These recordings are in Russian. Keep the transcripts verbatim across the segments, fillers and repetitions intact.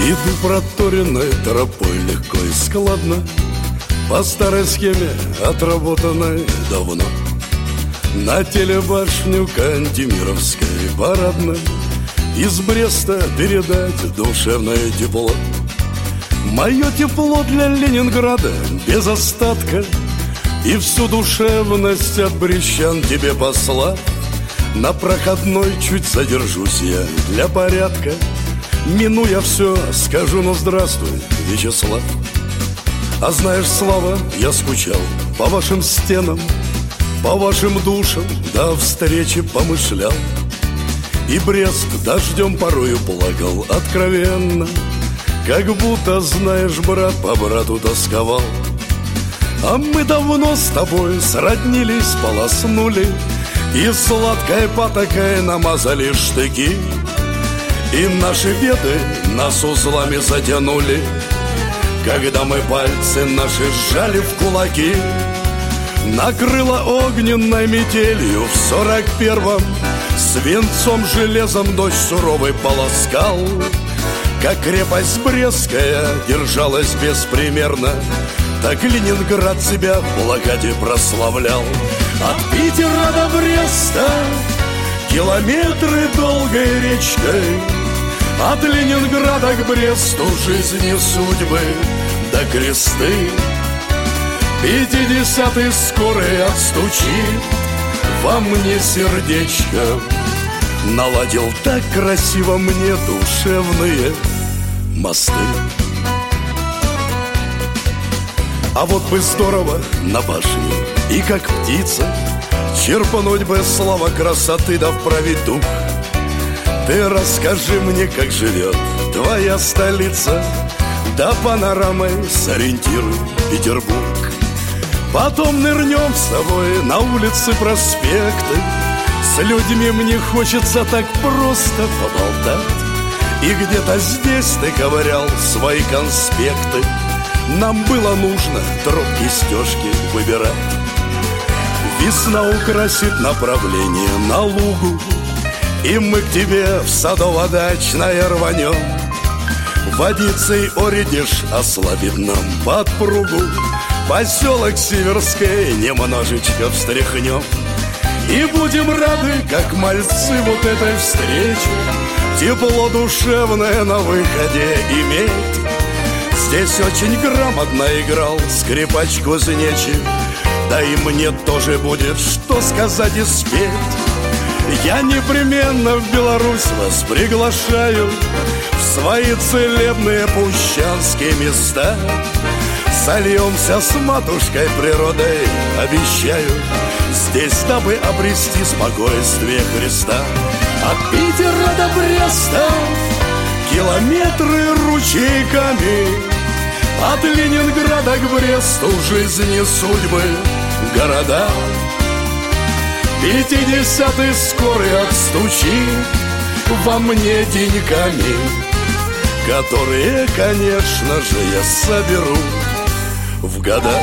Иду проторенной тропой легко и складно, по старой схеме, отработанной давно. На телебашню Кантемировской парадной из Бреста передать душевное тепло. Мое тепло для Ленинграда без остатка, и всю душевность от брещан тебе послав. На проходной чуть задержусь я для порядка, минуя все, скажу: ну здравствуй, Вячеслав. А знаешь, Слава, я скучал по вашим стенам, по вашим душам до встречи помышлял. И Брест дождем порою плакал откровенно, как будто, знаешь, брат по брату тосковал. А мы давно с тобой сроднились, полоснули, и сладкой патокой намазали штыки. И наши беды нас узлами затянули, когда мы пальцы наши сжали в кулаки. Накрыло огненной метелью в сорок первом, свинцом железом дождь суровый полоскал. Как крепость Брестская держалась беспримерно, так Ленинград себя в блокаде прославлял. От Питера до Бреста километры долгой речкой, от Ленинграда к Бресту жизни судьбы до кресты. Пятидесятый скорый отстучит во мне сердечко, наладил так красиво мне душевные мосты. А вот бы здорово на башне и как птица черпануть бы слава красоты да вправить дух. Ты расскажи мне, как живет твоя столица, да панорамой сориентируй Петербург. Потом нырнем с тобой на улицы, проспекты, с людьми мне хочется так просто поболтать. И где-то здесь ты ковырял свои конспекты, нам было нужно тропки, стежки выбирать. Весна украсит направление на лугу, и мы к тебе в садово-дачное рванем. Водицей оредиш ослабит нам подпругу, поселок Северский немножечко встряхнем. И будем рады, как мальцы, вот этой встрече, тепло душевное на выходе иметь. Здесь очень грамотно играл скрипач кузнечик, да и мне тоже будет что сказать и спеть. Я непременно в Беларусь вас приглашаю, в свои целебные пущанские места. Сольемся с матушкой природой, обещаю, здесь, дабы обрести спокойствие Христа. От Питера до Бреста километры ручейками, от Ленинграда к Бресту жизни судьбы города. Пятидесятый скорый отстучит во мне деньками, которые, конечно же, я соберу в года.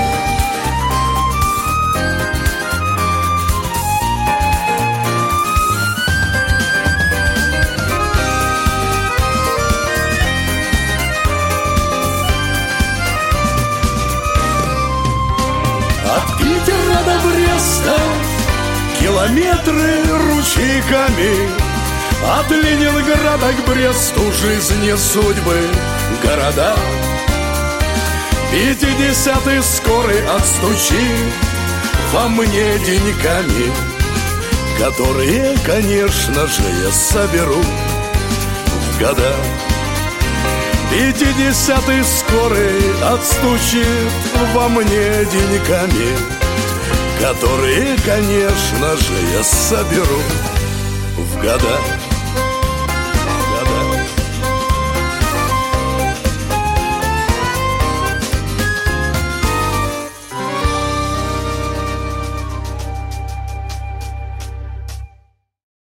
От Питера до Бреста километры ручейками, от Ленинграда к Бресту жизни судьбы города. Пятидесятый скорый отстучит во мне деньками, которые, конечно же, я соберу в года. Пятидесятый скорый отстучит во мне деньками, которые, конечно же, я соберу в года.